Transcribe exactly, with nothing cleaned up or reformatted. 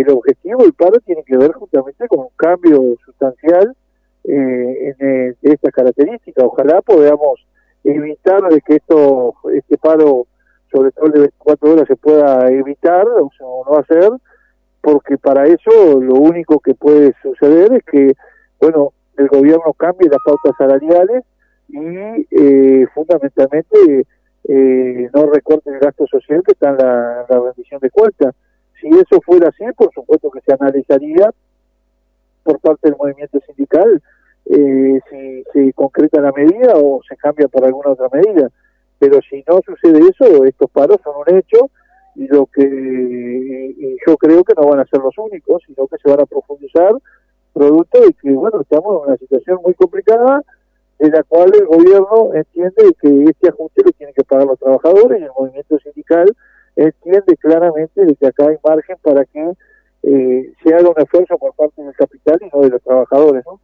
el objetivo del paro tiene que ver justamente con un cambio sustancial eh, en, eh, de estas características. Ojalá podamos evitar de que esto este paro, sobre todo el de veinticuatro horas, se pueda evitar o sea, no hacer, porque para eso lo único que puede suceder es que, bueno, el gobierno cambie las pautas salariales y eh, fundamentalmente eh, no recorte el gasto social que está en la, la rendición de cuentas. Si eso fuera así, por supuesto que se analizaría por parte del movimiento sindical eh, si se concreta la medida o se cambia por alguna otra medida. Pero si no sucede eso, estos paros son un hecho, y lo que y yo creo que no van a ser los únicos, sino que se van a profundizar, producto de que, bueno, estamos en una situación muy complicada, de la cual el gobierno entiende que este ajuste lo tienen que pagar los trabajadores, y el movimiento sindical entiende claramente de que acá hay margen para que eh, se haga un esfuerzo por parte del capital y no de los trabajadores, ¿no?